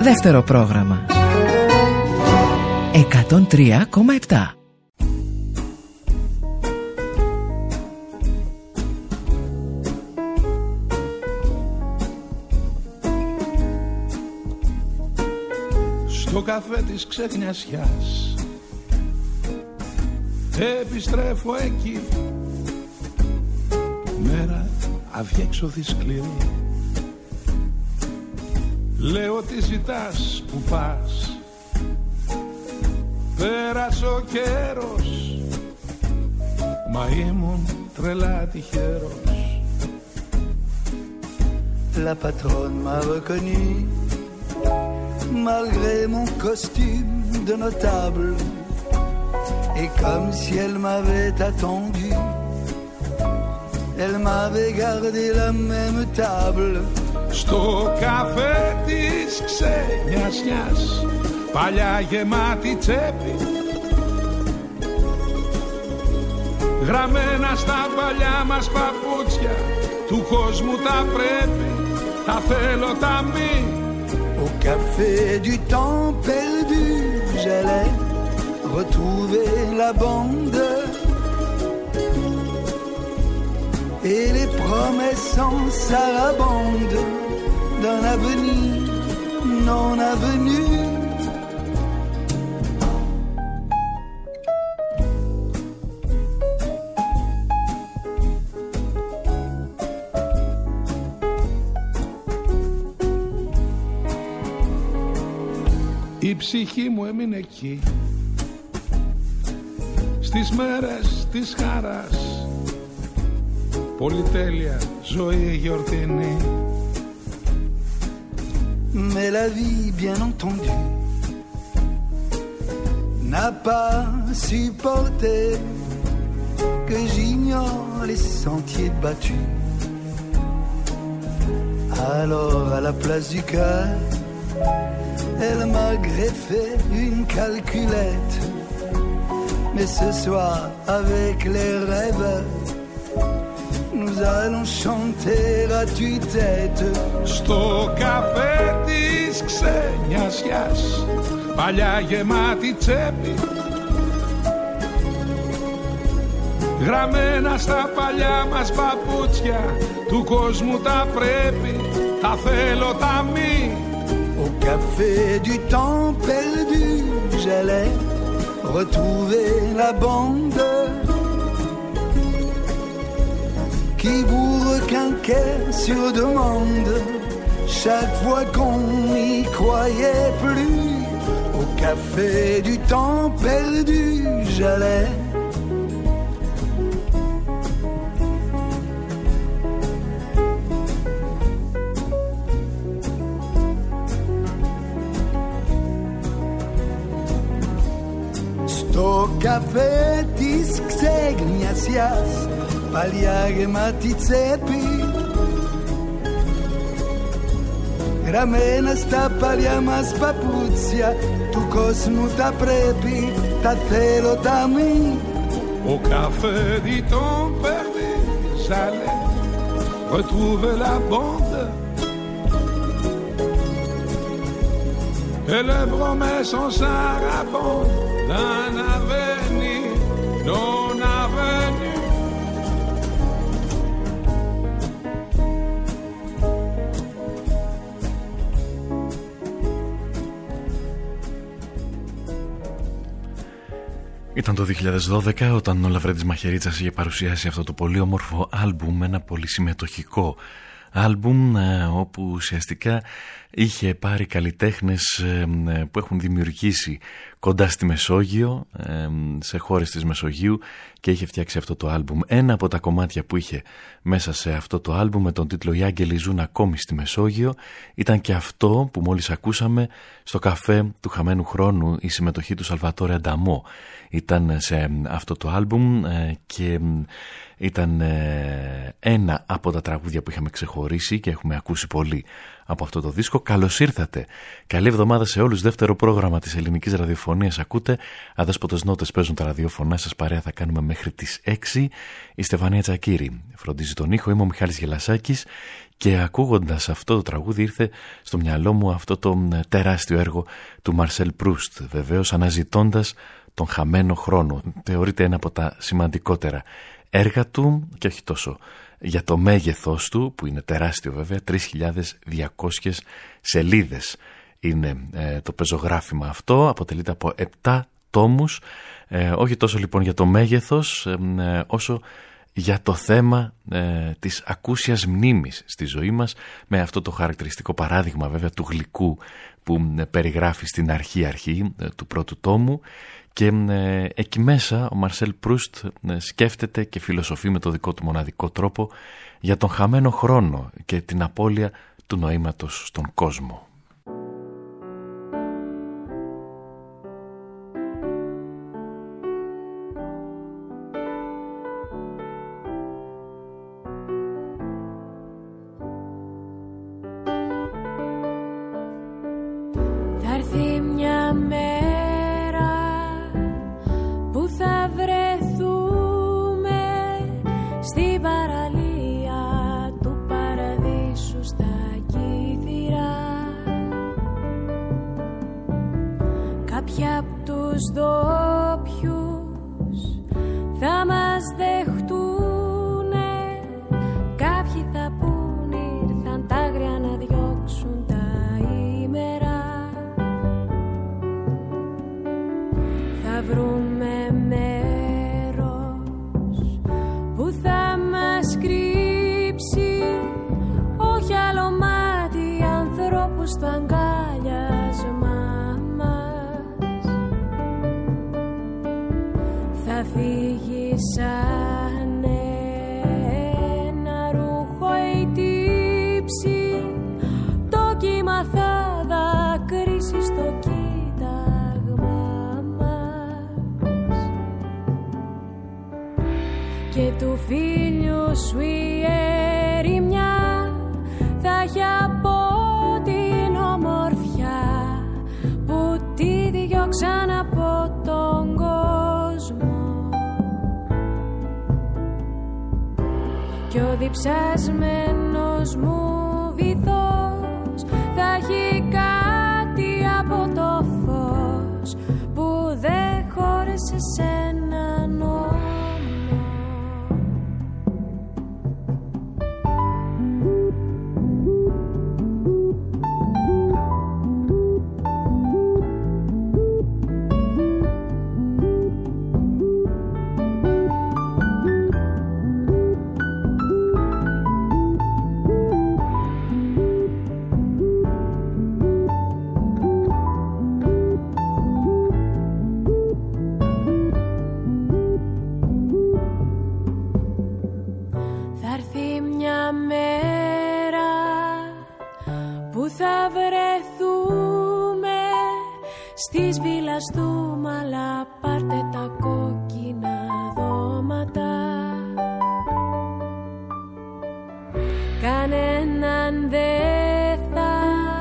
Δεύτερο πρόγραμμα 103,7. Στο καφέ της ξεχνιασιάς επιστρέφω εκεί, μέρα αδιέξοδη σκληρή. Λέω τι ζητάς, που πας, πέρασε ο καιρός, μα ήμουν τρελά τυχερός. La patronne m'a reconnu malgré mon costume de notable, et comme si elle m'avait attendu, elle m'avait gardé la même table. Στο καφέ της ξενιασιάς, παλιά γεμάτη τσέπη, γραμμένα στα παλιά μας παπούτσια, του κόσμου τα πρέπει, τα θέλω τα μη. Au café du temps perdu, j'allais retrouver la bande et les promesses sans sarabande d'un avenir non avenu. Η ψυχή μου έμεινε εκεί, στις μέρες της χαράς, πολυτέλεια, ζωή γιορτινή. Mais la vie, bien entendu, n'a pas supporté que j'ignore les sentiers battus. Alors à la place du cœur, elle m'a greffé une calculette. Mais ce soir, avec les rêves, nous allons chanter à tue-tête. Στο καφέ της ξενιασιάς, παλιά γεμάτη τσέπη, γραμμένα στα παλιά μας παπούτσια, του κόσμου τα πρέπει, τα θέλω τα μη. Au café du temps perdu, j'allais retrouver la bande qui vous requinquait sur demande chaque fois qu'on n'y croyait plus. Au café du temps perdu, j'allais στο καφέ της ξεγνιασιάς, παλιά γεμάτη τσέπη, γραμμένα στα παλιά μας παπούτσια, του κόσμου τα πρέπει, τα θέλω τα μη. Au café du temps perdu, j'allais retrouver la bande et les promesses en sarabande d'un avenir non avenu. Ήταν το 2012 όταν ο Λαβρέντης Μαχαιρίτσας είχε παρουσιάσει αυτό το πολύ όμορφο άλμπουμ, ένα πολύ συμμετοχικό άλμπουμ όπου ουσιαστικά είχε πάρει καλλιτέχνες που έχουν δημιουργήσει κοντά στη Μεσόγειο, σε χώρες της Μεσογείου, και είχε φτιάξει αυτό το άλμπουμ. Ένα από τα κομμάτια που είχε μέσα σε αυτό το άλμπουμ με τον τίτλο «Οι Άγγελοι ζουν ακόμη στη Μεσόγειο» ήταν και αυτό που μόλις ακούσαμε στο καφέ του χαμένου χρόνου. Η συμμετοχή του Σαλβατόρε Ανταμό ήταν σε αυτό το άλμπουμ και Ήταν ένα από τα τραγούδια που είχαμε ξεχωρίσει και έχουμε ακούσει πολύ από αυτό το δίσκο. Καλώς ήρθατε. Καλή εβδομάδα σε όλους. Δεύτερο πρόγραμμα της ελληνικής ραδιοφωνίας ακούτε. Αδέσποτες νότες παίζουν τα ραδιόφωνά σας. Παρέα θα κάνουμε μέχρι τις 6. Η Στεφανία Τσακύρη φροντίζει τον ήχο. Είμαι ο Μιχάλης Γελασάκης. Και ακούγοντας αυτό το τραγούδι ήρθε στο μυαλό μου αυτό το τεράστιο έργο του Μαρσέλ Προύστ. Βεβαίως αναζητώντας τον χαμένο χρόνο. Θεωρείται ένα από τα σημαντικότερα έργα του και όχι τόσο για το μέγεθός του που είναι τεράστιο βέβαια, 3.200 σελίδες είναι το πεζογράφημα αυτό, αποτελείται από 7 τόμους, όχι τόσο λοιπόν για το μέγεθος όσο για το θέμα της ακούσιας μνήμης στη ζωή μας, με αυτό το χαρακτηριστικό παράδειγμα βέβαια του γλυκού που περιγράφει στην αρχή του πρώτου τόμου. Και εκεί μέσα ο Μαρσέλ Προύστ σκέφτεται και φιλοσοφεί με το δικό του μοναδικό τρόπο για τον χαμένο χρόνο και την απώλεια του νοήματος στον κόσμο. Θα έρθει μια μέρα που θα βρεθούμε στην παραλία του παραδείσου στα Κύθυρα. Κάποιοι απ' τους ντόπιους θα μας δεχτούνε, κάποιοι θα πουν ήρθαν τα άγρια να διώξουν τα ημέρα. Θα βρούμε μέρος που θα μας κρύψει, όχι άλλο μάτι ανθρώπου στο αγκάλιασμά μας. Θα φύγει σαν ένα ρούχο η τύψη, το κύμα θα δακρύσει στο κοίταγμα μας. Και του φίλιου σου η ερημιά θα έχει από την ομορφιά που τη διώξαν από τον κόσμο. Κι ο διψασμένος μου βυθός θα έχει κάτι από το φως που δεν χώρεσε σε έναν νόμο. Στις βίλας του Μαλά πάρτε τα κόκκινα δώματα. Κανέναν δεν θα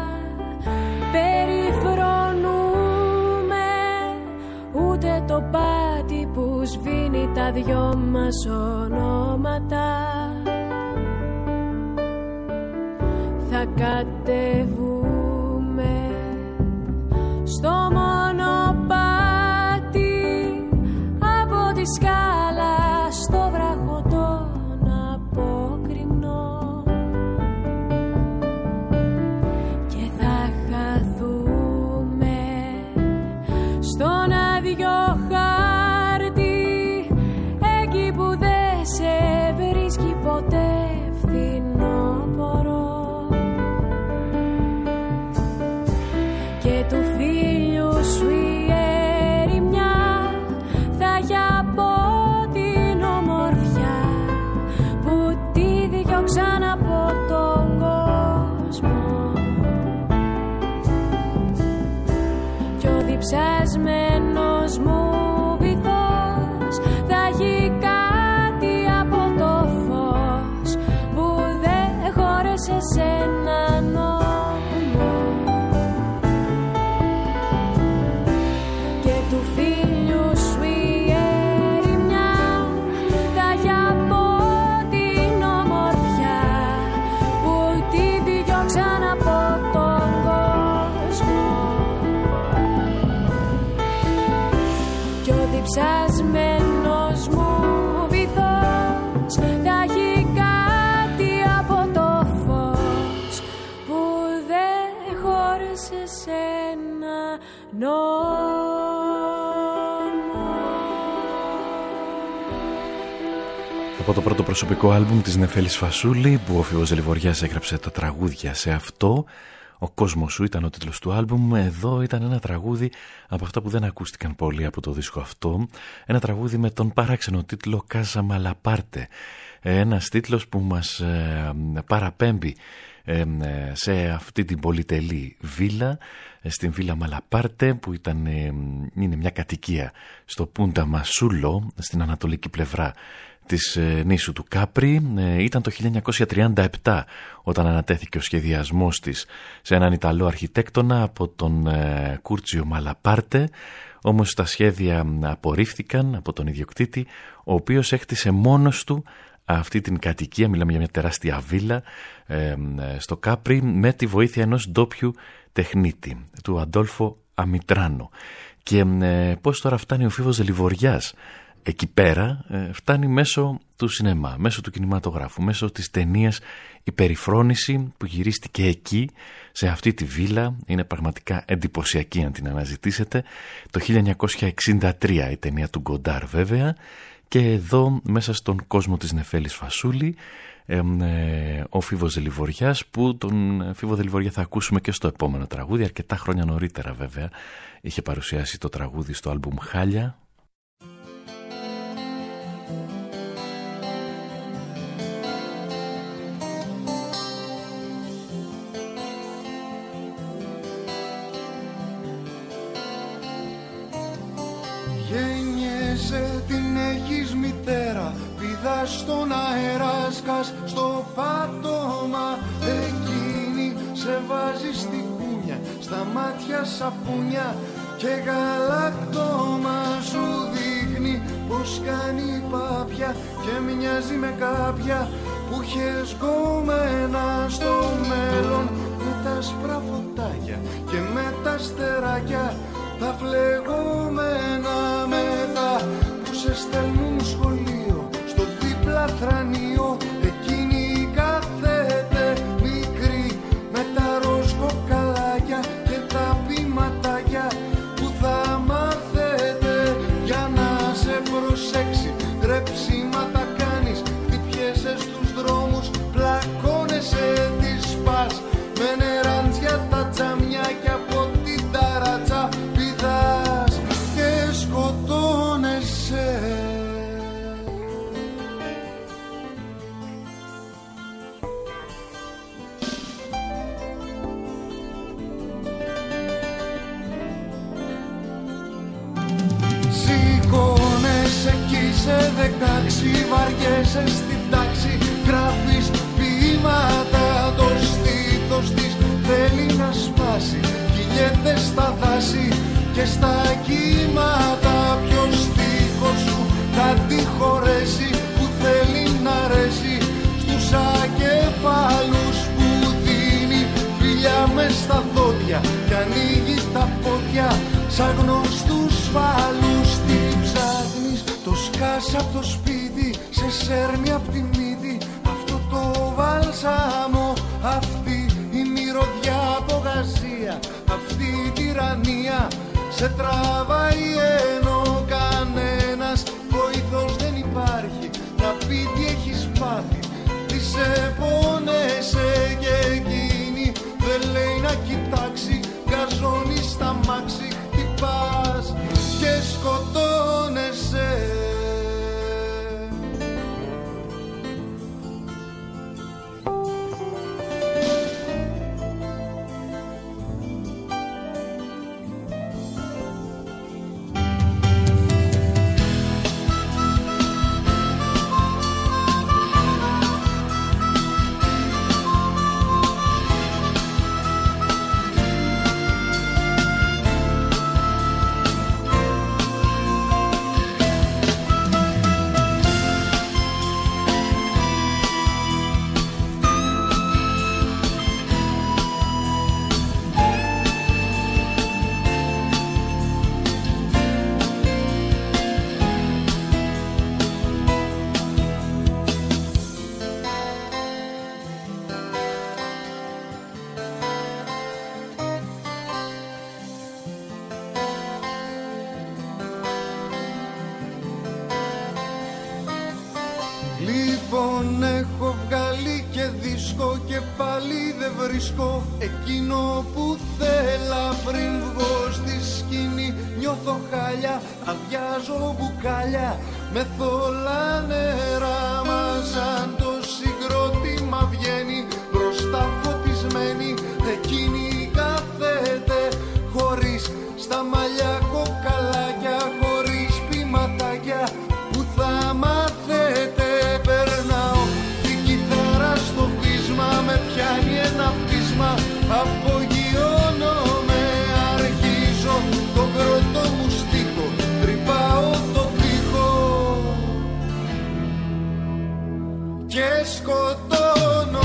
περιφρονούμε, ούτε το πάτη που σβήνει τα δυο μας ονόματα. Θα κατεβούμε στο μονοπάτι από τη σκάλα στο βράχο τον αποκριμνό και θα χαθούμε στον άδειο χάρτη, εκεί που δεν σε βρίσκει ποτέ φθινόπωρο. Και του φίλιου σου η ερημιά θα έχει από την ομορφιά που τη διώξαν από τον κόσμο. Κι ο διψασμένος μου βυθός θα έχει κάτι από σε σένα νόμο. Από το πρώτο προσωπικό άλμπουμ της Νεφέλης Φασούλη, που ο Φίβος Δελιβοριάς έγραψε τα τραγούδια σε αυτό, «Ο κόσμος σου» ήταν ο τίτλος του άλμπουμ. Εδώ ήταν ένα τραγούδι από αυτά που δεν ακούστηκαν πολύ από το δίσκο αυτό. Ένα τραγούδι με τον παράξενο τίτλο «Casa Malaparte». Ένας τίτλος που μας παραπέμπει σε αυτή την πολυτελή βίλα, στην Βίλα Μαλαπάρτε, που είναι μια κατοικία στο Πούντα Μασούλο, στην ανατολική πλευρά της νήσου του Κάπρι. Ήταν το 1937 όταν ανατέθηκε ο σχεδιασμός της σε έναν Ιταλό αρχιτέκτονα από τον Κούρτσιο Μαλαπάρτε. Όμως τα σχέδια απορρίφθηκαν από τον ιδιοκτήτη, ο οποίος έκτισε μόνος του αυτή την κατοικία. Μιλάμε για μια τεράστια βίλα στο Κάπρι, με τη βοήθεια ενός ντόπιου τεχνίτη, του Αντόλφο Αμιτράνο. Και πώς τώρα φτάνει ο Φίβος Δελιβοριάς εκεί πέρα? Φτάνει μέσω του σινεμά, μέσω του κινηματογράφου, μέσω της ταινίας «Η Περιφρόνηση» που γυρίστηκε εκεί, σε αυτή τη βίλα. Είναι πραγματικά εντυπωσιακή αν την αναζητήσετε. Το 1963 η ταινία του Γκοντάρ βέβαια. Και εδώ μέσα στον κόσμο της Νεφέλης Φασούλη, ο Φίβος Δελιβοριάς, που τον Φίβο Δελιβοριά θα ακούσουμε και στο επόμενο τραγούδι, αρκετά χρόνια νωρίτερα βέβαια. Είχε παρουσιάσει το τραγούδι στο άλμπουμ «Χάλια». Γέννιεσαι, την έχεις μητέρα, πηδάς στον αέρα, σκάς στο πάτωμα. Εκείνη σε βάζει στη κούνια, στα μάτια σαπούνια και γαλακτόμα. Σου δείχνει πως κάνει πάπια και μοιάζει με κάποια που είχες γκόμενα στο μέλλον. Με τα άσπρα φωτάκια και με τα στεράκια, τα φλεγόμενα μετά που σε στέλνουν σχολείο, στο δίπλα θρανείο. Εκείνη κάθεται μικρή με τα ροζ κοκαλάκια και τα πηματάκια που θα μάθετε για να σε προσέξει. Ρεψίματα κάνεις, χτυπιέσαι στους δρόμους, πλακώνεσαι, τις σπάς με νεράντια τα τζαμιά και από την ταράτσα πηδάς και σκοτώνεσαι. Σηκώνεσαι κι είσαι 16, βαριέσαι στην τάξη, γράφεις ποίηματα, το στήθος της θέλει να σπάσει. Κυλιέται στα δάση και στα κύματα, ποιος στίχος σου θα τη χωρέσει, που θέλει να αρέσει στους ακεφάλους που δίνει φιλιά μες στα δόντια και ανοίγει τα πόδια σαν γνωστούς φάλους. Τι ψάχνεις, το σκάς απ' το σπίτι, σε σέρνει απ' τη μύτη αυτό το βάλσαμο, αυτή η μυρωδιά από γαζία, αυτή η τυραννία σε τραβάει ενώ κανένας βοήθος δεν υπάρχει να πει τι έχεις πάθει. Τι σε πόνεσαι και εκείνη δεν λέει να κοιτάξει, γκαζώνει στα μάξι, χτυπάς και σκοτώνεσαι. Τον έχω βγάλει και δίσκο και πάλι δεν βρίσκω εκείνο που θέλα. Πριν βγω στη σκηνή νιώθω χάλια, αδειάζω μπουκάλια με θολά νερά. Μα σαν το συγκρότημα βγαίνει μπροστά φωτισμένη, εκείνη κάθεται χωρίς στα μαλλιά κοκαλάκια, χωρίς ποιηματάκια που θα μάθετε. Περνάω την κιθάρα στο πείσμα, με πιάνει ένα πείσμα, απογειώνομαι, αρχίζω τον πρώτο μου στίχο, τρυπάω το τοίχο και σκοτώνομαι.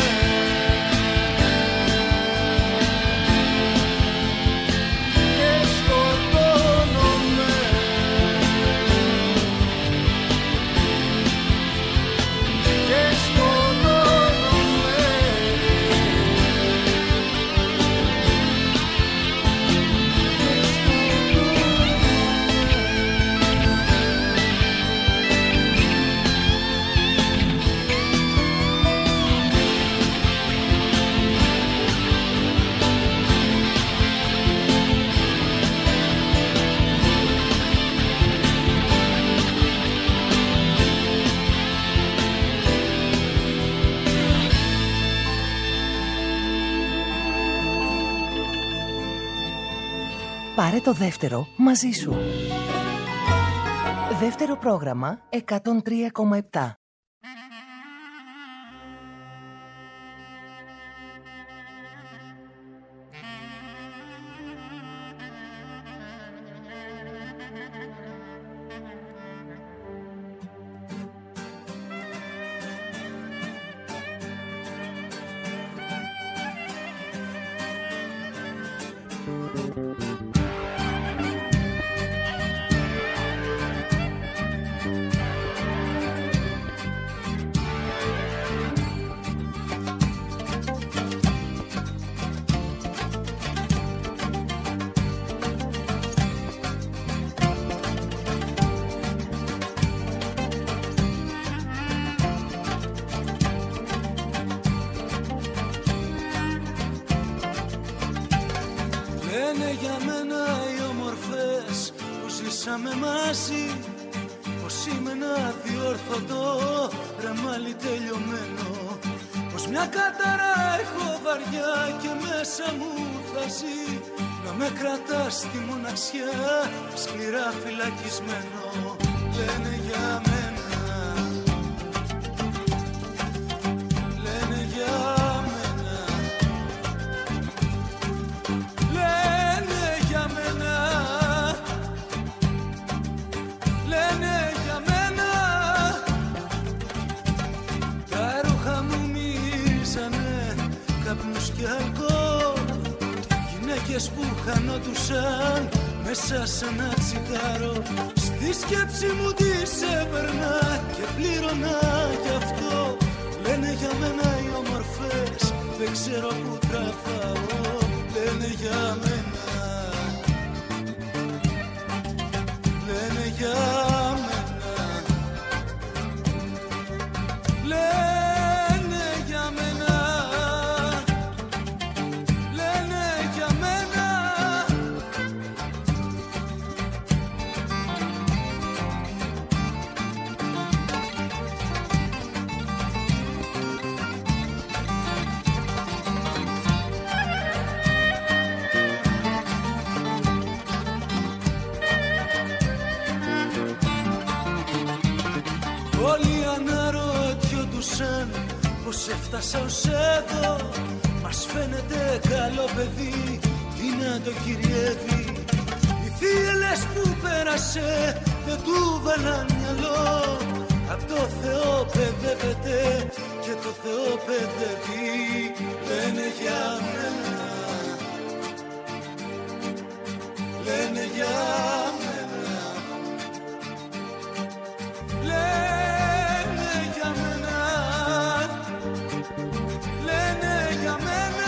Πάρε το δεύτερο μαζί σου. Δεύτερο πρόγραμμα 103,7. Πως είμαι ένα διόρθωτο ρεμάλι τελειωμένο, πως μια κατάρα έχω βαριά και μέσα μου θα ζει να με κρατά στη μοναξιά σκληρά φυλακισμένο. Λένε για μένα, λένε για μένα, λένε για μένα, λένε για μένα. Τα ρούχα μου μυρίζανε καπνούς και αλκοόλ, γυναίκες που χανόντουσαν μέσα σε ένα τσιγάρο. Στη σκέψη μου τις έπαιρνα και πλήρωνα γι' αυτό. Λένε για μένα οι όμορφες, δεν ξέρω που τραβάω. Λένε για μένα, λένε για μένα, λένε για μένα, λένε για μένα. Όλοι αναρωτιόντουσαν πως έφτασα ως εδώ. Μας φαίνεται καλό παιδί, τι να το κυριεύει. Οι θύελες που πέρασε δεν του βάλαν μυαλό. Απ' το Θεό παιδεύεται και το Θεό παιδεύει. Λένε για μένα, λένε για μένα, λένε για μένα, λένε για μένα.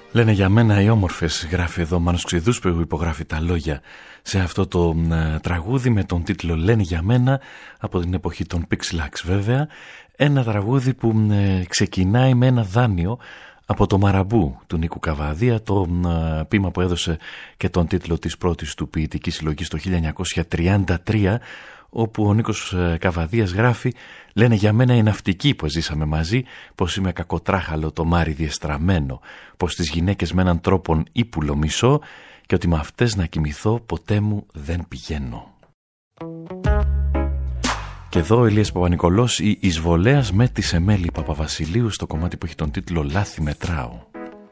Λένε για μένα οι όμορφες, γράφει εδώ ο Μάνος Ξηδούς που υπογράφει τα λόγια σε αυτό το τραγούδι με τον τίτλο «Λένε για μένα», από την εποχή των Pixelax βέβαια. Ένα τραγούδι που ξεκινάει με ένα δάνειο από το Μαραμπού του Νίκου Καβαδία, το ποίημα που έδωσε και τον τίτλο της πρώτης του ποιητικής συλλογής το 1933, όπου ο Νίκος Καβαδίας γράφει «Λένε για μένα οι ναυτικοί που ζήσαμε μαζί, πως είμαι κακοτράχαλο το μάρι διεστραμμένο, πως τις γυναίκες με έναν τρόπον ύπουλο μισώ και ότι με αυτές να κοιμηθώ ποτέ μου δεν πηγαίνω». Και εδώ ο Ηλίας Παπα-Νικολός, η εισβολέας με τη Σεμέλη Παπαβασιλείου, στο κομμάτι που έχει τον τίτλο «Λάθη μετράω».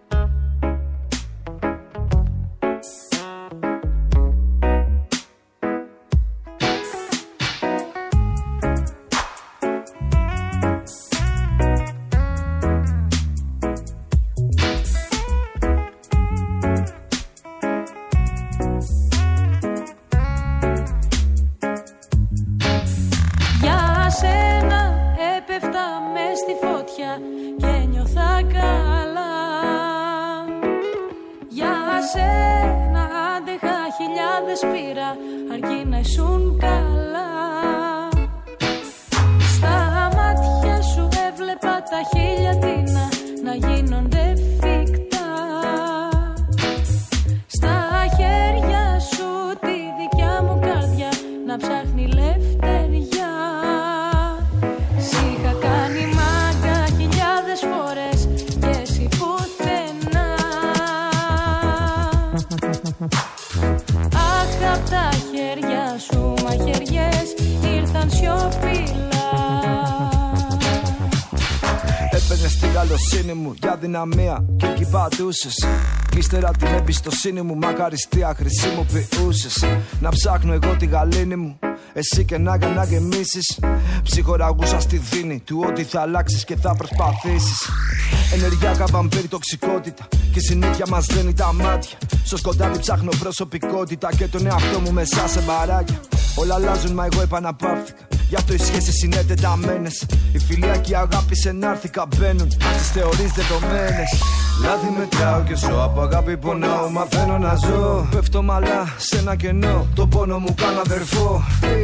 Και εκεί πατούσες. Ύστερα την εμπιστοσύνη μου μακαριστία χρησιμοποιούσες. Να ψάχνω εγώ τη γαλήνη μου, εσύ και να γεμίσεις. Ψυχοραγούσα στη δίνη του ότι θα αλλάξεις και θα προσπαθήσεις. Ενεργειακά βαμπύρη τοξικότητα και η συνήθεια μας δένει τα μάτια. Στο σκοτάδι ψάχνω προσωπικότητα και τον εαυτό μου μέσα σε μπαράκια. Όλα αλλάζουν μα εγώ επαναπαύθηκα. Γι' αυτό οι σχέσεις είναι τεταμένες. Η φιλία και η αγάπη σε να'ρθηκα μπαίνουν στις θεωρίες δεδομένες. Λάθη μετράω και ζω, από αγάπη πονάω, μαθαίνω να ζω. Πέφτω μαλά σε ένα κενό, το πόνο μου κάνω αδερφό.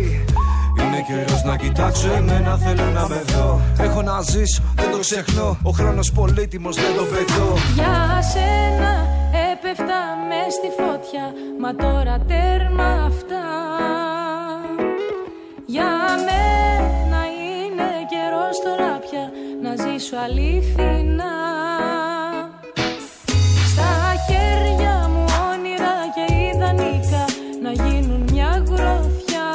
Είναι καιρός να κοιτάξω εμένα, θέλω να με δω. Έχω να ζήσω, δεν το ξεχνώ, ο χρόνος πολύτιμος δεν το πετώ. Για σένα έπεφτα μες στη φωτιά, μα τώρα τέρμα αυτά. Για μένα είναι καιρός τώρα πια να ζήσω αλήθινα. Στα χέρια μου όνειρα και ιδανικά να γίνουν μια γροθιά.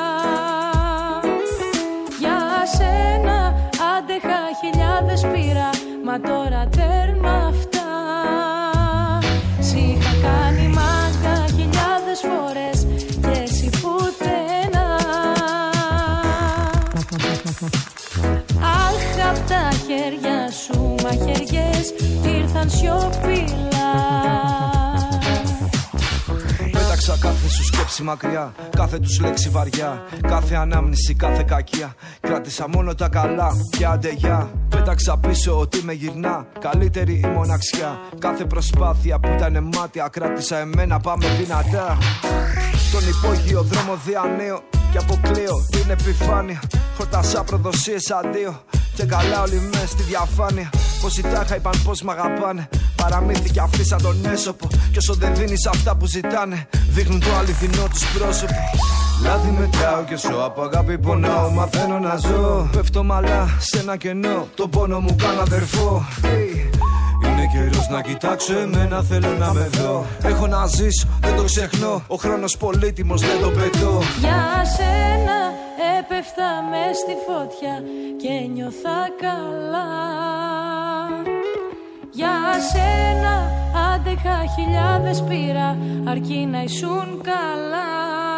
Για σένα άντεχα χιλιάδες πήρα, μα τώρα τέρμα αυτά. Σ' είχα κάνει μάγκα χιλιάδες φορές και εσύ πουθενά. Αχ, απ' τα χέρια σου μαχαιριές ήρθαν σιωπηλά. Πέταξα κάθε σου σκέψη μακριά, κάθε τους λέξη βαριά, κάθε ανάμνηση, κάθε κακία. Κράτησα μόνο τα καλά και αντεγιά. Πέταξα πίσω ότι με γυρνά, καλύτερη η μοναξιά. Κάθε προσπάθεια που ήταν μάτια, κράτησα εμένα, πάμε δυνατά. Τον υπόγειο δρόμο διανέω και αποκλείω την επιφάνεια. Χορτάσα προδοσίες αντίο και καλά όλοι μες στη διαφάνεια. Πόσοι τάχα είπαν πως μ' αγαπάνε, παραμύθι κι αυτοί σαν τον έσωπο. Κι όσο δεν δίνεις αυτά που ζητάνε, δείχνουν το αληθινό τους πρόσωπο. Λάθη μετράω και ζω, από αγάπη πονάω, μαθαίνω να ζω. Πέφτω μαλά σε ένα κενό, το πόνο μου κάνω αδερφό. Είναι καιρός να κοιτάξω εμένα, θέλω να με δω. Έχω να ζήσω, δεν το ξεχνώ, ο χρόνος πολύτιμος δεν το πετώ. Για σένα έπεφτα μες στη φωτιά και νιώθα καλά. Για σένα άντεχα χιλιάδες πήρα, αρκεί να ήσουν καλά.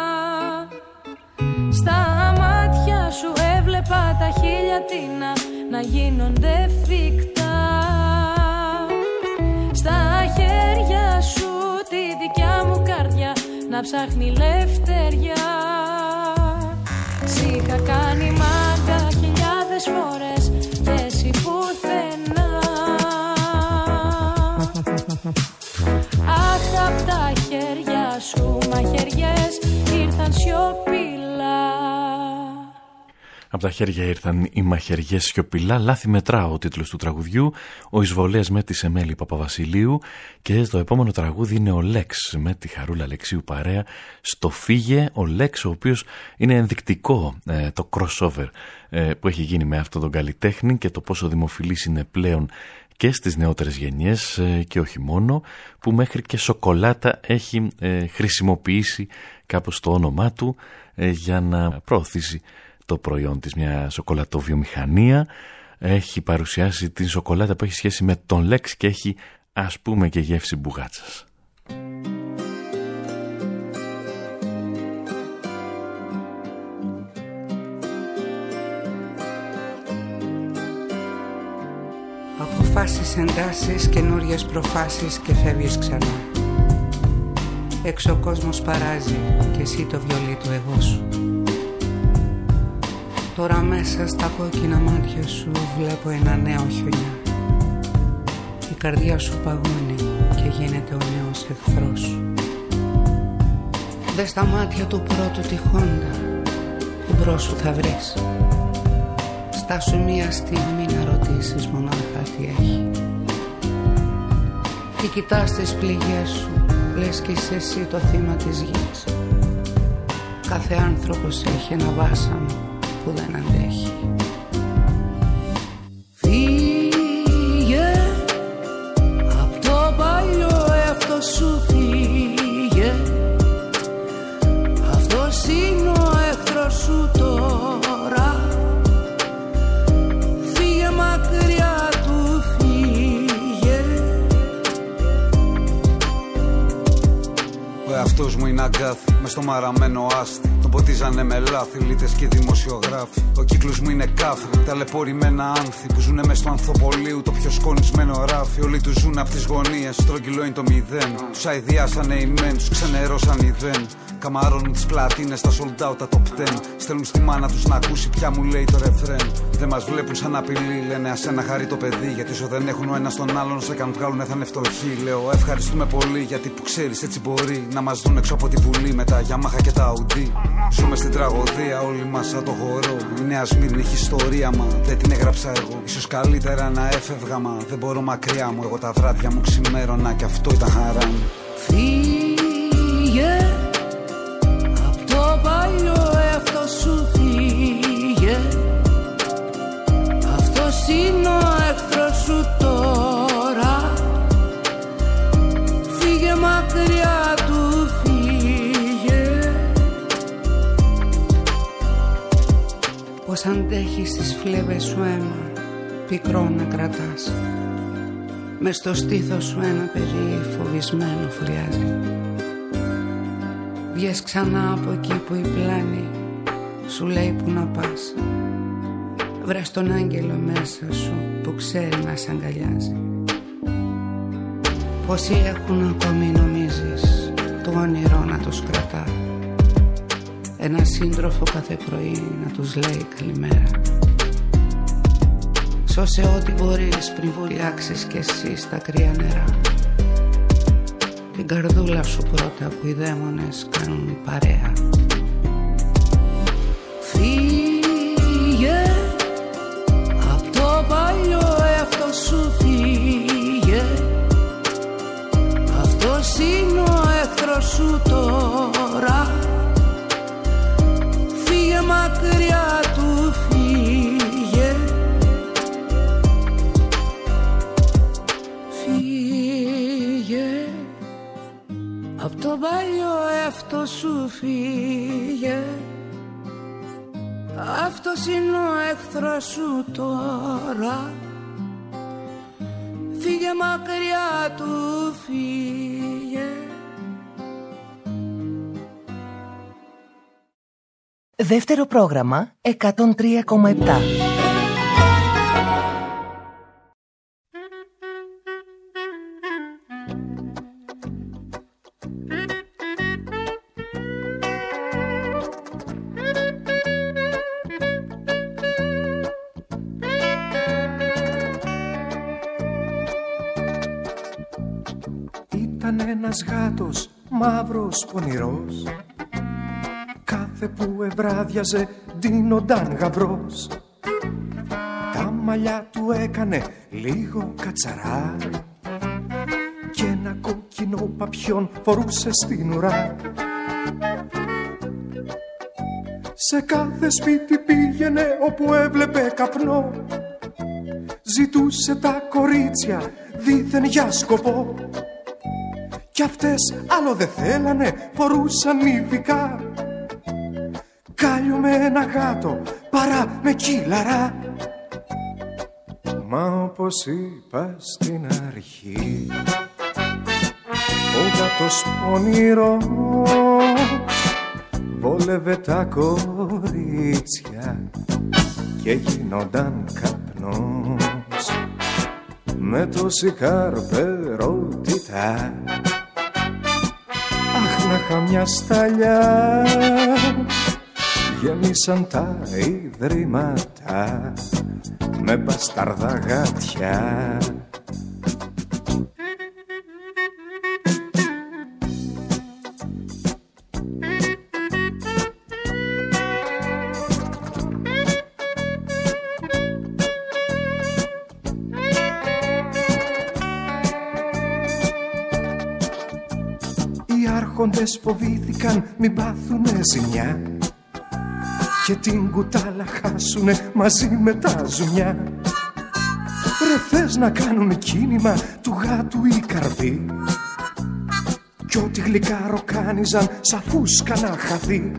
Στα μάτια σου έβλεπα τα χίλια τίνα να γίνονται φρικτά. Στα χέρια σου τη δικιά μου καρδιά να ψάχνει λευτεριά. Σ' είχα κάνει μάγκα χιλιάδες φορές και εσύ πουθενά. τα χέρια ήρθαν οι μαχαιριές σιωπηλά. Λάθη μετράω ο τίτλος του τραγουδιού. Ο εισβολέας με τη Σεμέλη Παπαβασιλείου. Και το επόμενο τραγούδι είναι ο Λέξ με τη Χαρούλα Αλεξίου παρέα στο Φύγε. Ο Λέξ, ο οποίος είναι ενδεικτικό το crossover που έχει γίνει με αυτόν τον καλλιτέχνη και το πόσο δημοφιλής είναι πλέον και στις νεότερες γενιές και όχι μόνο, που μέχρι και σοκολάτα έχει χρησιμοποιήσει κάπως το όνομά του για να προωθήσει το προϊόν της, μια σοκολατοβιομηχανία. Έχει παρουσιάσει την σοκολάτα που έχει σχέση με τον Λέξ και έχει ας πούμε και γεύση μπουγάτσας. Αποφάσεις, εντάσεις, καινούριες προφάσεις και φεύγεις ξανά. Έξω ο κόσμος παράζει και εσύ το βιολί του εγώ σου. Τώρα μέσα στα κόκκινα μάτια σου βλέπω ένα νέο χιονιά. Η καρδιά σου παγώνει και γίνεται ο νέος εχθρός σου. Δες στα μάτια του πρώτου τη Χόντα που μπρος σου θα βρεις. Στάσου μία στιγμή να ρωτήσεις μονάχα τι έχει. Τι κοιτάς τις πληγές σου, λες κι είσαι εσύ το θύμα της γης. Κάθε άνθρωπος έχει ένα βάσανο που δεν αντέχει. Φύγε απ' το παλιό εαυτό σου, φύγε. Αυτός είναι ο εχθρός σου τώρα. Φύγε μακριά του, φύγε. Ο εαυτός μου είναι αγκάθι μες στο μαραμένο άστι. Τον ποτίζανε με λάθη, λίτες και δημοσιογράφοι. Ο κύκλος μου είναι κάφρι, ταλαιπωρημένα άνθη που ζουνε μες στο ανθοπολίου, το πιο σκονισμένο ράφι. Όλοι τους ζουν απ' τις γωνίες, στρογγυλό είναι το μηδέν. Τους αηδιάσανε οι μεν, τους ξενερώσαν οι δεν. Καμαρώνουν τις πλατίνες, τα sold out, τα top 10. Στέλνουν στη μάνα τους να ακούσει πια μου λέει το ρεφρέν. Δεν μας βλέπουν σαν απειλή, λένε ας ένα χαρεί το παιδί. Γιατί όσο δεν έχουν ο ένας τον άλλον, σε καν βγάλουνε θα είναι φτωχοί. Λέω ευχαριστούμε πολύ γιατί που ξέρεις έτσι μπορεί να μας δουν έξω από τη βουλή με τα Γιαμάχα και τα Αουντί. Ζούμε στην τραγωδία όλοι μας σαν το χορό. Η Νέα Σμύρνη έχει ιστορία μα δεν την έγραψα εγώ. Ίσως καλύτερα να έφευγα μα δεν μπορώ μακριά μου. Εγώ τα βράδια μου ξημέρωνα και αυτό ήταν χαρά μου. Φύγε απ' το παλιό εαυτό σου, φύγε. Αυτός είναι ο εχθρός σου τώρα. Φύγε μακριά του, φύγε. Πως αντέχεις τις φλέβες σου αίμα πικρό να κρατάς. Μες στο στήθος σου ένα παιδί φοβισμένο φουριάζει. Βγες ξανά από εκεί που η πλάνη σου λέει που να πας. Βρες τον άγγελο μέσα σου που ξέρει να σ' αγκαλιάζει. Πόσοι έχουν ακόμη νομίζεις το όνειρο να τους κρατά. Ένα σύντροφο κάθε πρωί να τους λέει καλημέρα. Σώσε ό,τι μπορείς πριν βουλιάξεις κι εσύ στα κρύα νερά. Την καρδούλα σου πρώτα που οι δαίμονες κάνουν παρέα. Φύγε απ' το παλιό εαυτό σου, φύγε. Αυτός είναι ο εχθρός σου τώρα. Φύγε μακριά του, φύγε. Φύγε απ' το παλιό εαυτό σου, φύγε. Αυτός είναι ο εχθρός σου τώρα. Φύγε μακριά του, φύγε. Δεύτερο πρόγραμμα 103,7. Ήταν ένας γάτος μαύρος πονηρός. κάθε που ευράδιαζε ντύνονταν γαμπρός. Τα μαλλιά του έκανε λίγο κατσαρά και ένα κόκκινο παπιόν φορούσε στην ουρά. Σε κάθε σπίτι πήγαινε όπου έβλεπε καπνό. Ζητούσε τα κορίτσια δήθεν για σκοπό. Κι αυτές άλλο δεν θέλανε, φορούσαν νηφικά. Κάλιο με ένα γάτο παρά με κύλαρα. Μα όπως είπα στην αρχή, ο γάτος πονηρός βόλευε τα κορίτσια και γίνονταν καπνός με τόση καρπερότητα. Αχ, να είχα μια σταλιά, γέμισαν τα ιδρύματα με μπασταρδά γάτια. Οι άρχοντες φοβήθηκαν μην πάθουνε ζημιά και την κουτάλα χάσουνε μαζί με τα ζουμιά. Ρε θες να κάνουν κίνημα του γάτου η καρδί κι ό,τι γλυκά ροκάνιζαν σαν φούσκα να χαθεί.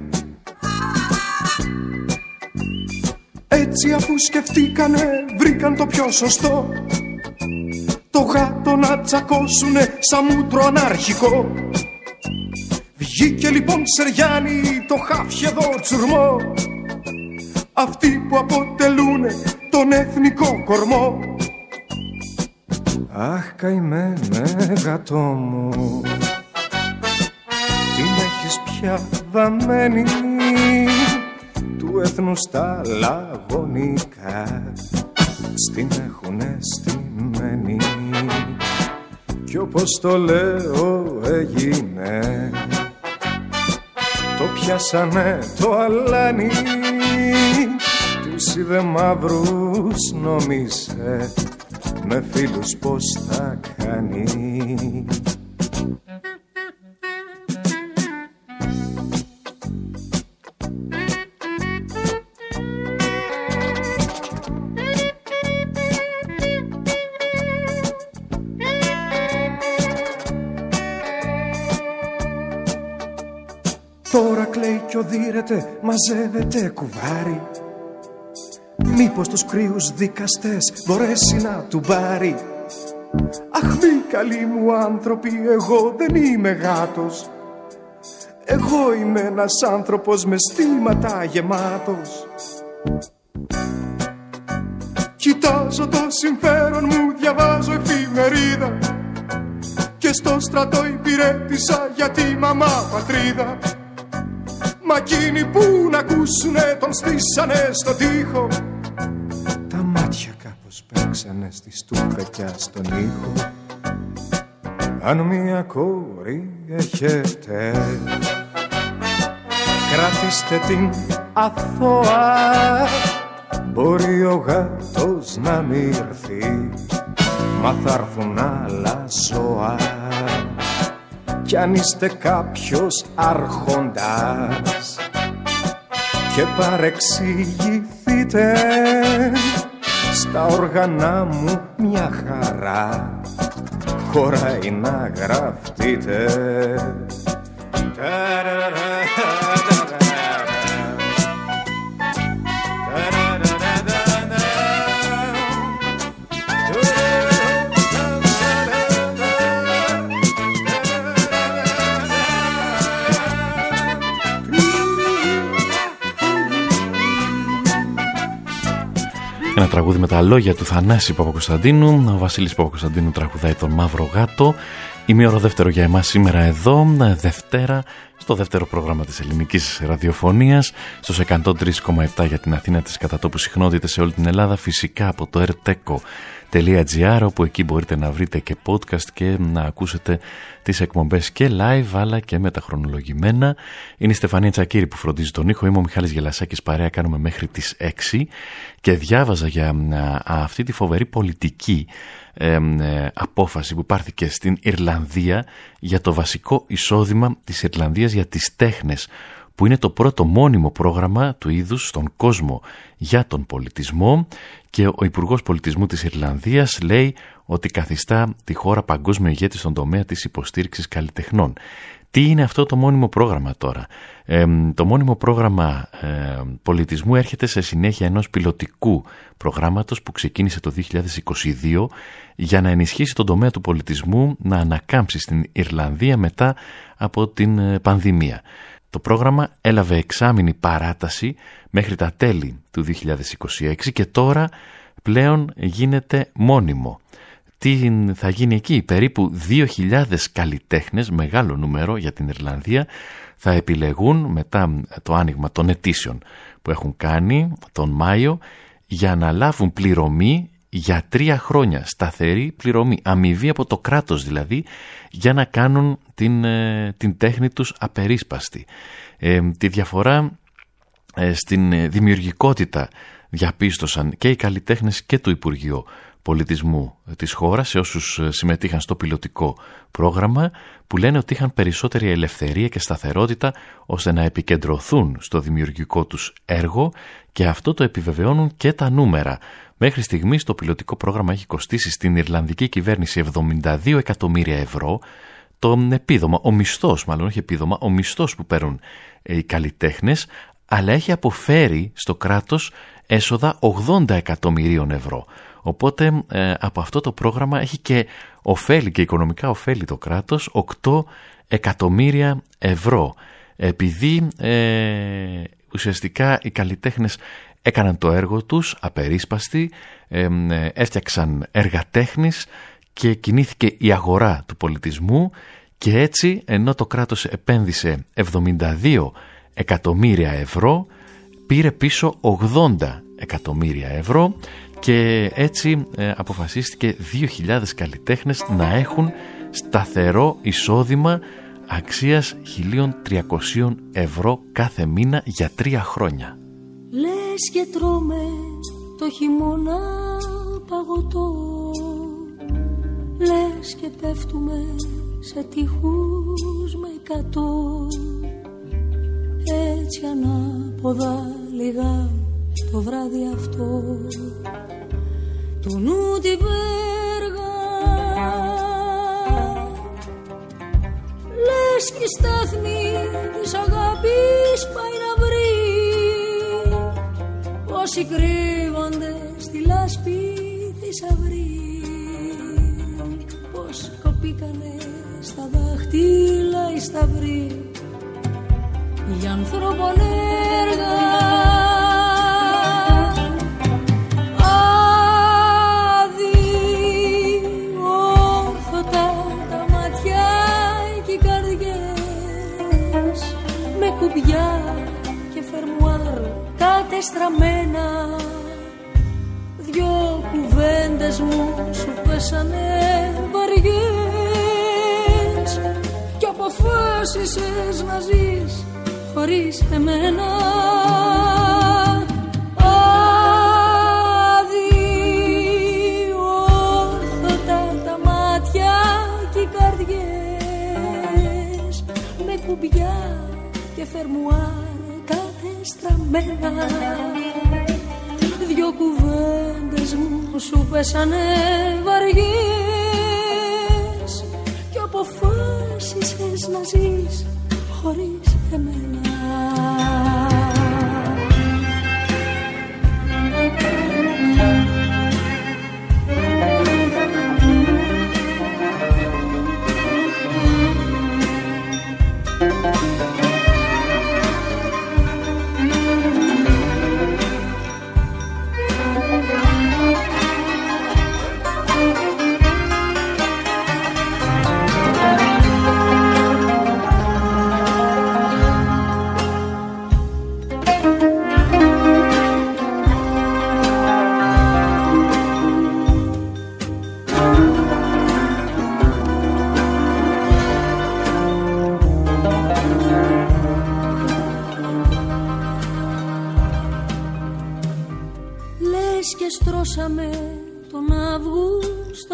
Έτσι αφού σκεφτήκανε βρήκαν το πιο σωστό, το γάτο να τσακώσουνε σαν μούτρο ανάρχικο. Βγήκε λοιπόν Σεριάννη το χάφιεδο τσουρμό, αυτοί που αποτελούνε τον εθνικό κορμό. Αχ, καημένε γατό μου, την έχεις πια βαμμένη του έθνους τα λαγωνικά, στην έχουνε στημένη κι όπως το λέω έγινε. Το πιάσανε το αλάνι, τους είδε μαύρους, νόμισε με φίλους πως θα κάνει. Τώρα κλαίει κι οδύρεται, μαζεύεται κουβάρι. Μήπως τους κρύους δικαστές μπορέσει να του πάρει. Αχ μη καλοί μου άνθρωποι, εγώ δεν είμαι γάτος. Εγώ είμαι ένας άνθρωπος με στήματα γεμάτος. Κοιτάζω το συμφέρον μου, διαβάζω εφημερίδα και στο στρατό υπηρέτησα για τη μαμά πατρίδα. Μα εκείνοι που να ακούσουνε τον στήσανε στο τοίχο. Τα μάτια κάπως παίξανε στη στουφεκιά στον ήχο. Αν μια κόρη έχετε, κρατήστε την αθώα. Μπορεί ο γάτος να μη έρθει, μα θα έρθουν άλλα ζώα. Κι αν είστε κάποιος άρχοντας και παρεξηγηθείτε, στα όργανα μου μια χαρά χωράει να γραφτείτε. Ένα τραγούδι με τα λόγια του Θανάση Παπακοσταντίνου. Ο Βασίλης Παπακοσταντίνου τραγουδάει τον Μαύρο Γάτο. Ημίωρο δεύτερο για εμάς σήμερα εδώ, Δευτέρα, στο δεύτερο πρόγραμμα της ελληνικής ραδιοφωνίας, στους 103,7 για την Αθήνα, τις κατατόπου συχνότητες σε όλη την Ελλάδα, φυσικά από το www.radiomera.gr, όπου εκεί μπορείτε να βρείτε και podcast και να ακούσετε τις εκπομπές και live αλλά και μεταχρονολογημένα. Είναι η Στεφανία Τσακύρη που φροντίζει τον ήχο. Είμαι ο Μιχάλης Γελασάκης, παρέα κάνουμε μέχρι τις 6 και διάβαζα για αυτή τη φοβερή πολιτική απόφαση που πάρθηκε στην Ιρλανδία για το βασικό εισόδημα της Ιρλανδίας για τις τέχνες, που είναι το πρώτο μόνιμο πρόγραμμα του είδους στον κόσμο για τον πολιτισμό, και ο Υπουργός Πολιτισμού της Ιρλανδίας λέει ότι καθιστά τη χώρα παγκόσμιο ηγέτη στον τομέα της υποστήριξης καλλιτεχνών. Τι είναι αυτό το μόνιμο πρόγραμμα τώρα? Το μόνιμο πρόγραμμα πολιτισμού έρχεται σε συνέχεια ενός πιλωτικού προγράμματος που ξεκίνησε το 2022 για να ενισχύσει τον τομέα του πολιτισμού να ανακάμψει στην Ιρλανδία μετά από την πανδημία. Το πρόγραμμα έλαβε εξάμηνη παράταση μέχρι τα τέλη του 2026 και τώρα πλέον γίνεται μόνιμο. Τι θα γίνει εκεί? Περίπου 2.000 καλλιτέχνες, μεγάλο νούμερο για την Ιρλανδία, θα επιλεγούν μετά το άνοιγμα των αιτήσεων που έχουν κάνει τον Μάιο για να λάβουν πληρωμή για 3 χρόνια, σταθερή πληρωμή, αμοιβή από το κράτος δηλαδή, για να κάνουν την τέχνη τους απερίσπαστη. Τη διαφορά στην δημιουργικότητα διαπίστωσαν και οι καλλιτέχνες και το Υπουργείο Πολιτισμού της χώρας, σε όσους συμμετείχαν στο πιλωτικό πρόγραμμα, που λένε ότι είχαν περισσότερη ελευθερία και σταθερότητα ώστε να επικεντρωθούν στο δημιουργικό τους έργο, και αυτό το επιβεβαιώνουν και τα νούμερα. Μέχρι στιγμής το πιλωτικό πρόγραμμα έχει κοστίσει στην Ιρλανδική κυβέρνηση 72 εκατομμύρια ευρώ. Το επίδομα, ο μισθός μάλλον, όχι επίδομα, ο μισθός που παίρνουν οι καλλιτέχνες, αλλά έχει αποφέρει στο κράτος έσοδα 80 εκατομμυρίων ευρώ. Οπότε από αυτό το πρόγραμμα έχει και ωφέλη, και οικονομικά ωφέλη το κράτος, 8 εκατομμύρια ευρώ. Επειδή ουσιαστικά οι καλλιτέχνες έκαναν το έργο τους απερίσπαστοι, έφτιαξαν έργα τέχνης και κινήθηκε η αγορά του πολιτισμού, και έτσι ενώ το κράτος επένδυσε 72 εκατομμύρια ευρώ, πήρε πίσω 80 εκατομμύρια ευρώ, και έτσι αποφασίστηκε 2.000 καλλιτέχνες να έχουν σταθερό εισόδημα αξίας 1.300 ευρώ κάθε μήνα για 3 χρόνια. Λες και τρώμε το χειμώνα παγωτό, λες και πέφτουμε σε τείχους με 100, έτσι ανάποδα λιγά το βράδυ αυτό, του νου τη βέργα. Λες και η στάθμη της αγάπης πάει να βρει όσοι κρύβονται στη λάσπη θησαυρή, πως κοπήκανε στα δάχτυλα οι σταυροί για ανθρώπων έργα. Αδιόρθωτα τα μάτια και οι καρδιές, με κουμπιά και φερμουάρ κατεστραμμένα, δυο κουβέντες μου σου πέσανε βαριές κι αποφάσισες να ζεις χωρίς εμένα. Αδιόρθωτα τα μάτια και οι καρδιές, με κουμπιά και φερμουάρ κατεστραμμένα, δυο κουβέντες μου σου πέσανε βαριές κι αποφάσισες να ζεις χωρίς εμένα.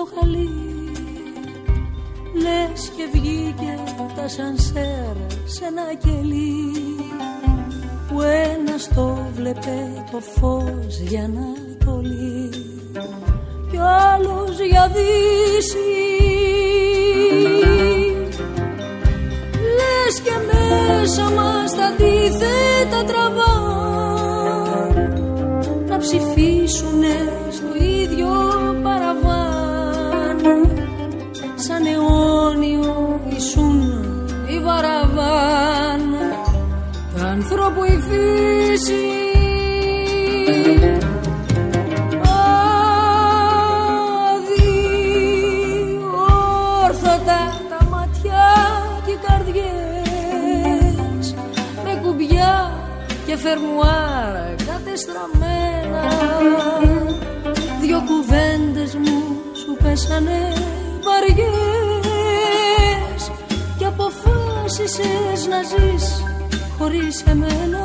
γαλί. Λες και βγήκε τα σανσέρ σε ένα κελί που ένας το βλέπε το φως για Ανατολή κι ο άλλος για Δύση. Λες και μέσα μας τα αντίθετα τραβάν να ψηφίσουνε στο ίδιο παραβάν σαν αιώνιο ήσουν η βαραβάν του ανθρώπου η φύση. Αδιόρθωτα τα ματιά και οι καρδιές με κουμπιά και φερμουάρ κατεστραμμένα. Δυο κουβέντες μου σου πέσανε βαριές και αποφάσισες να ζεις χωρίς εμένα.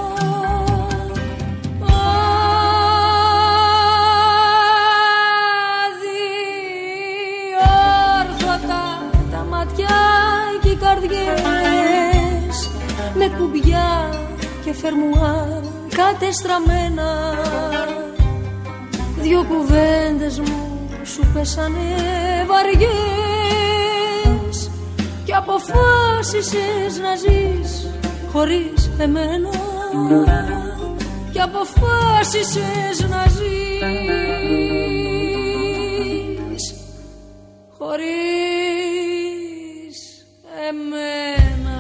Αδιόρθωτα τα ματιά και οι καρδιές με κουμπιά και φερμουάρ κατεστραμμένα. Δυο κουβέντες μου σου πέσανε βαριές και αποφάσισες να ζεις χωρίς εμένα. Και αποφάσισες να ζεις χωρίς εμένα.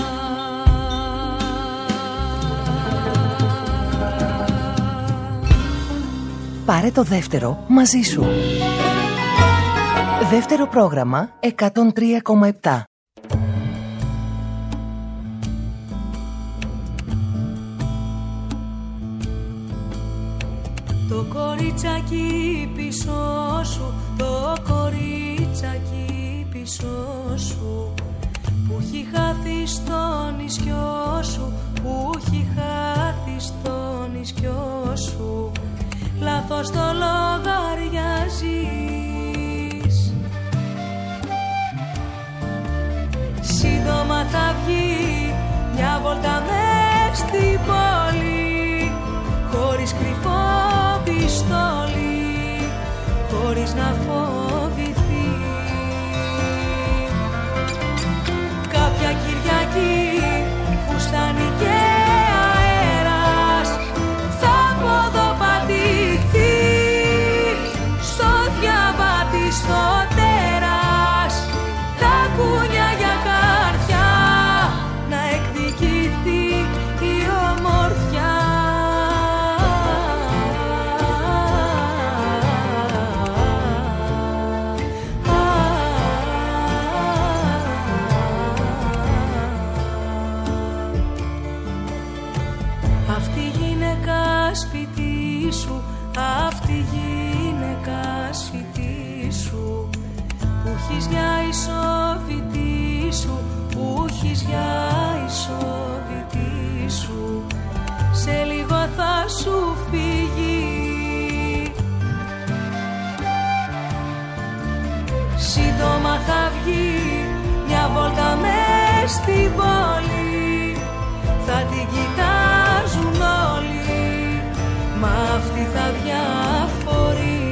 Πάρε το δεύτερο μαζί σου. Δεύτερο πρόγραμμα 103,7. Το κοριτσάκι πίσω σου, το κοριτσάκι πίσω σου που έχει χάθει στο νησιό σου, που έχει χάθει στο νησιό σου. Λάθος το λογαριάζεις. Σύντομα θα βγει μια βόλτα μες στην πόλη χωρίς κρυφό πιστόλι, χωρίς να φοβηθεί. Κάποια Κυριακή που στάνει και αέρας θα ποδοπατηθεί στο διαβάτη στο τέρας, τα κούνια για καρδιά να εκδικηθεί η ομορφιά. Σπίτι σου, αυτή γυναίκα σπίτι σου που έχεις για ισοβητή σου, που έχεις για ισοβητή σου, σε λίγο θα σου φύγει. Σύντομα θα βγει μια βόλτα μες στην πόλη, θα την κοιτάζουν όλοι, μα αυτή θα διαφορεί.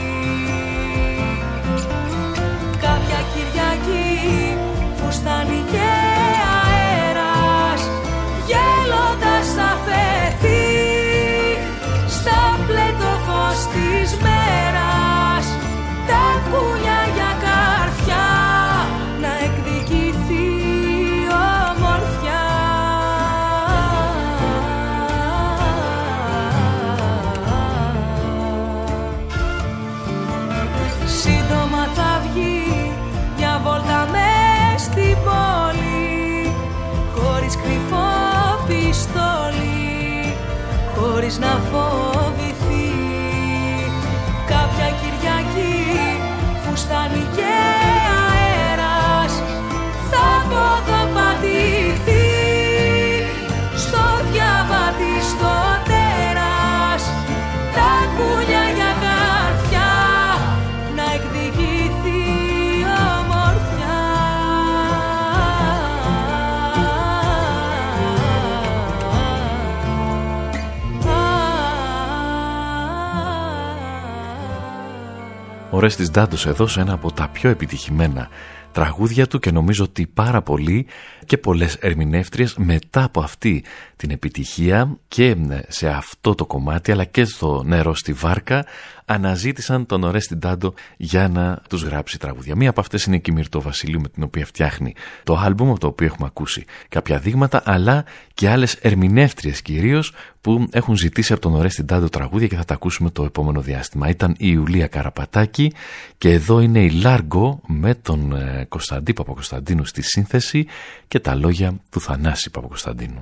Κάποια Κυριακή που στάνει και αέρας γέλοντας θα φεθεί στα πλέτο φως της μέρας, τα κούνια για καρφιά να εκδικηθεί ομορφιά. Σύντομα θα βγει μια βόλτα μες στην πόλη χωρίς κρυφό πιστόλι, χωρίς να φοβηθεί. Κάποια Κυριακή που στάνει και αέρας θα ποδοπατηθεί στο διαβάτη στο τέρας, τα κούνια για καρδιά να εκδικηθεί. Ορέστης Ντάντος εδώ σε ένα από τα πιο επιτυχημένα τραγούδια του, και νομίζω ότι πάρα πολλοί και πολλές ερμηνεύτριες μετά από αυτή την επιτυχία και σε αυτό το κομμάτι αλλά και στο Νερό στη Βάρκα αναζήτησαν τον Ορέστη Ντάντο για να τους γράψει τραγούδια. Μία από αυτές είναι η Κιμήρτο Βασιλείου, με την οποία φτιάχνει το άλμπουμ, από το οποίο έχουμε ακούσει κάποια δείγματα, αλλά και άλλες ερμηνεύτριες κυρίως που έχουν ζητήσει από τον Ορέστη Ντάντο τραγούδια και θα τα ακούσουμε το επόμενο διάστημα. Ήταν η Ιουλία Καραπατάκη και εδώ είναι η Λάργκο με τον Κωνσταντί Παπακοσταντίνου στη σύνθεση και τα λόγια του Θανάση Παπακοσταντίνου.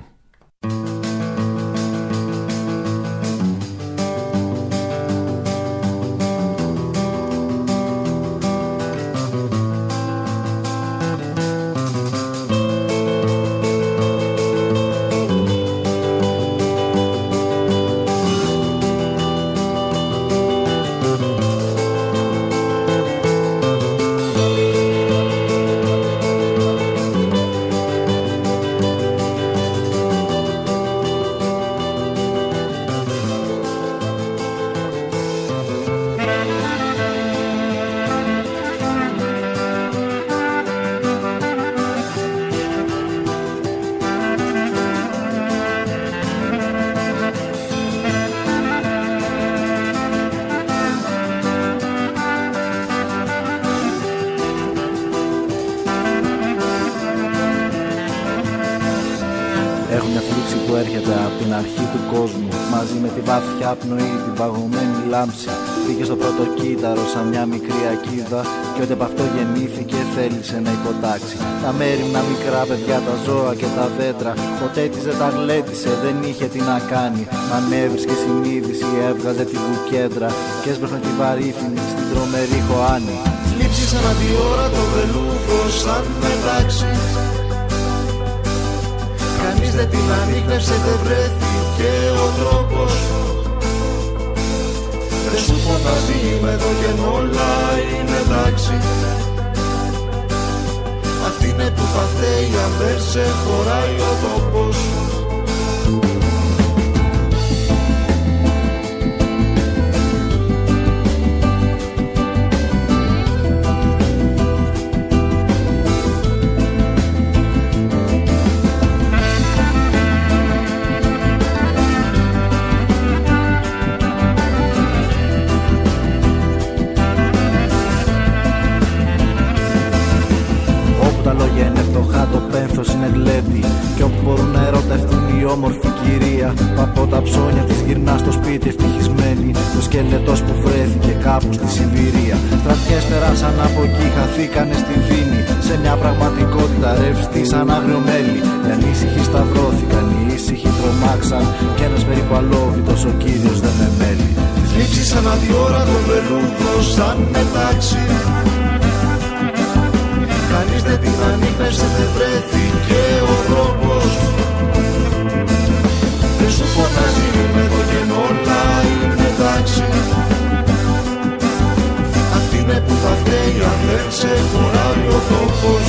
Έχω μια θλίψη που έρχεται από την αρχή του κόσμου, μαζί με τη βαθιά πνοή, την παγωμένη λάμψη. Πήγε στο πρώτο κύτταρο σαν μια μικρή ακίδα, και ό,τι από αυτό γεννήθηκε θέλησε να υποτάξει. Τα μέριμνα μικρά παιδιά, τα ζώα και τα δέντρα, ποτέ της δεν τα γλέντισε, δεν είχε τι να κάνει. Μα έβρισκε συνείδηση, έβγαζε τη βουκέντρα και έσπρωχνε τη βαρύθινη στην τρομερή χωάνη. Λείψει σαν αντιόρα το βελούδο σαν μετάξι. Κανείς δεν την ανίκνευσε, δεν βρέθηκε ο τρόπος. Δεν σου φωνάζει είμαι εδώ και όλα είναι εντάξει. Αυτή είναι που θα φταίει αν δεν σε χωράει ο τόπος. Το πένθος είναι γλέντι, κι όπου μπορούν να ερωτευτούν η όμορφη κυρία, που από τα ψώνια της γυρνά στο σπίτι ευτυχισμένη. Το σκελετός που βρέθηκε κάπου στη Σιβηρία. Στρατιές περάσαν από εκεί, χαθήκανε στη Βίνη, σε μια πραγματικότητα ρευστή σαν άγριο μέλι. Οι ανήσυχοι σταυρώθηκαν, οι ήσυχοι τρομάξαν, κι ένας περίπου αλόβητος ο κύριος δεν με μέλει. Λείψει σαν αδιόρατο βελούδο σαν μετάξι. Κανείς δεν την ανήκνευσε, δεν βρέθηκε ο τρόπος. Δεν σου φωνάζει είμαι εδώ και όλα είναι εντάξει. Αυτή είναι που θα φταίει αν δεν σε χωράει ο τόπος.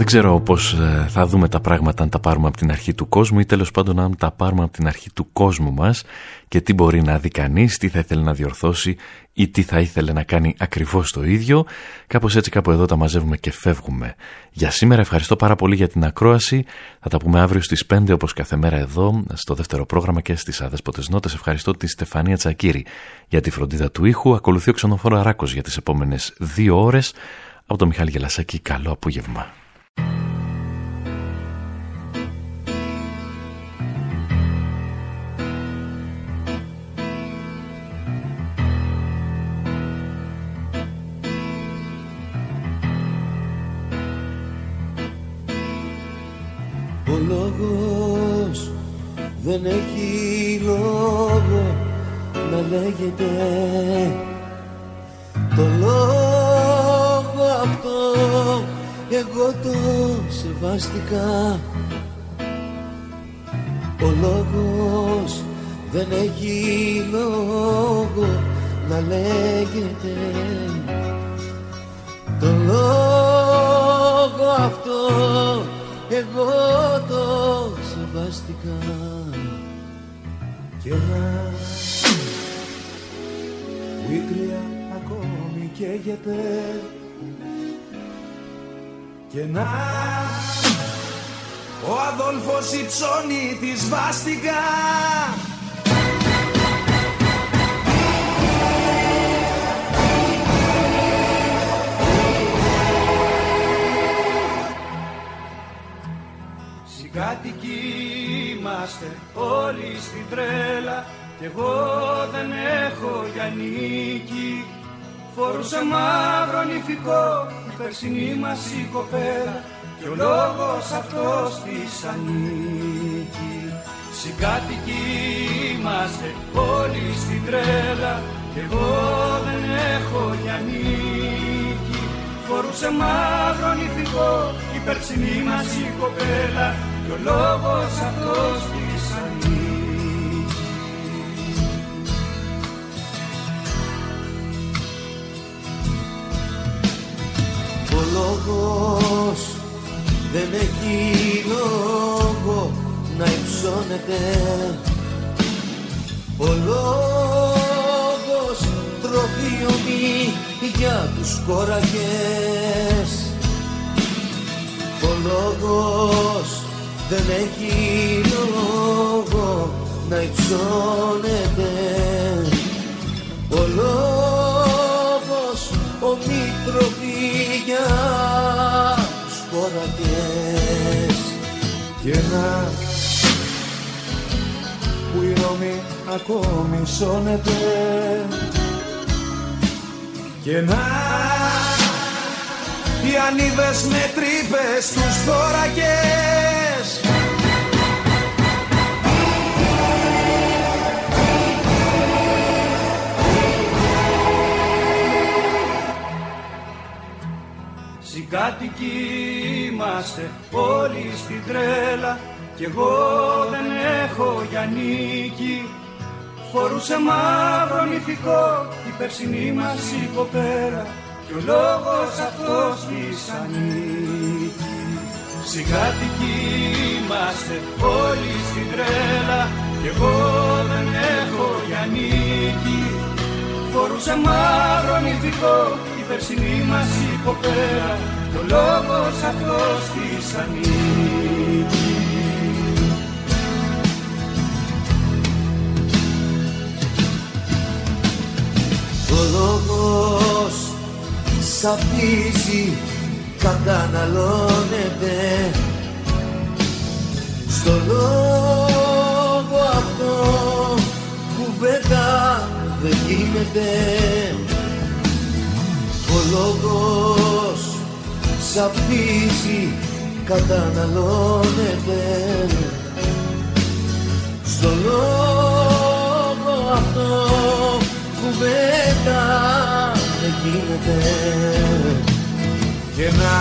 ξέρω πώς θα δούμε τα πράγματα αν τα πάρουμε από την αρχή του κόσμου ή τέλος πάντων αν τα πάρουμε από την αρχή του κόσμου μας και τι μπορεί να δει κανείς, τι θα ήθελε να διορθώσει ή τι θα ήθελε να κάνει ακριβώς το ίδιο. Κάπως έτσι, κάπου εδώ τα μαζεύουμε και φεύγουμε. Για σήμερα ευχαριστώ πάρα πολύ για την ακρόαση. Θα τα πούμε αύριο στις 5 όπως κάθε μέρα εδώ στο δεύτερο πρόγραμμα και στις Αδέσποτες Νότες. Ευχαριστώ τη Στεφανία Τσακύρη για τη φροντίδα του ήχου. Ακολουθεί ο Ξενόφορο Αράκος για τις επόμενες 2 ώρες. Από τον Μιχάλη Γελασάκη, καλό απόγευμα. Ο λόγος δεν έχει λόγο να λέγεται. Το λόγο αυτό εγώ το σεβάστηκα. Ο λόγος δεν έχει λόγο να λέγεται. Το λόγο αυτό εγώ το σεβάστηκα. Και να που η κρύα ακόμη καίγεται. Και να ο Αδόλφος υψώνει τη σβάστηκα. Συγκάτοικοι είμαστε όλοι στην τρέλα κι εγώ δεν έχω για νίκη. Φορούσε μαύρο νηφικό η περσινή μας η κοπέλα κι ο λόγος αυτός της ανήκει. Συγκάτοικοι είμαστε όλοι στην τρέλα κι εγώ δεν έχω για νίκη. Φορούσε μαύρο νηφικό η περσινή μας η κοπέλα κι ο λόγος αυτός της ανήκει. Ο λόγος δεν έχει λόγο να υψώνεται. Ο λόγος τροφιομεί για τους κόρακες. Ο λόγος δεν έχει λόγο να υψώνεται. Ο λόγος ομεί τροφή για τους κόρακες. Και να που η Ρώμη ακόμη σώνεται. Και να οι ανίδες με τρύπες στους θώρακες. Συγκάτοικοι είμαστε όλοι στην τρέλα κι εγώ δεν έχω για νίκη. Φορούσε μαύρο νηφικό η περσινή μας η κοπέλα κι ο λόγος αυτός της ανήκει. Συγκάτοικοι είμαστε όλοι στην τρέλα κι εγώ δεν έχω για νίκη. Φορούσε μαύρο νηφικό η περσινή μας η κοπέλα κι ο λόγος αυτός της ανήκει. Ο λόγος σαπίζει, καταναλώνεται. Στο λόγο αυτό κουβέντα δεν γίνεται. Ο λόγος σαπίζει, καταναλώνεται. Στο λόγο αυτό κουβέντα δεν γίνεται. Και να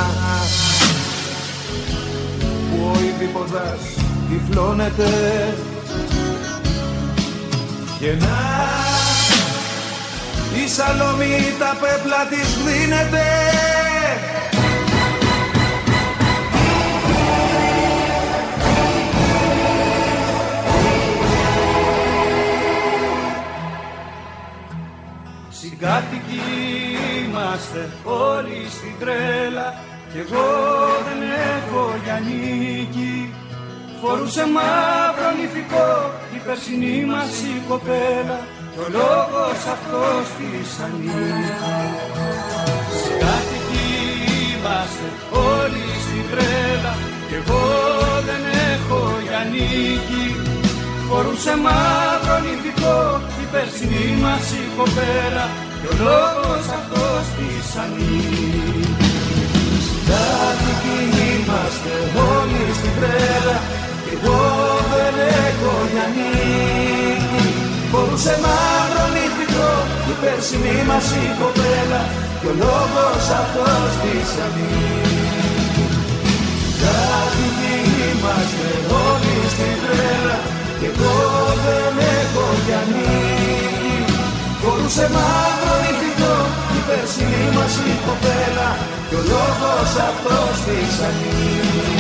που ο Ιδιποδάς τυφλώνεται. Και να η Σαλόμη τα πέπλα της δίνεται. Συγκάτοικοι είμαστε όλοι στην τρέλα κι εγώ δεν έχω για νίκη. Φορούσε μαύρο νηφικό η περσινή μας η κοπέλα κι ο λόγος αυτός της ανήκει. Συγκάτοικοι είμαστε όλοι στην τρέλα κι εγώ δεν έχω για νίκη. Φορούσε μαύρο νηφικό η περσινή μας η κοπέλα κι ο λόγος αυτός της ανήκει. Συγκάτοικοι είμαστε όλοι στην τρέλα κι εγώ δεν έχω για νίκη. Φορούσε μαύρο νηφικό η περσινή μας η κοπέλα κι ο λόγος αυτός της ανήκει. Συγκάτοικοι είμαστε όλοι στην τρέλα κι εγώ δεν έχω για νίκη. Φορούσε μαύρο νηφικό η περσινή μας η κοπέλα κι ο λόγος αυτός της ανήκει.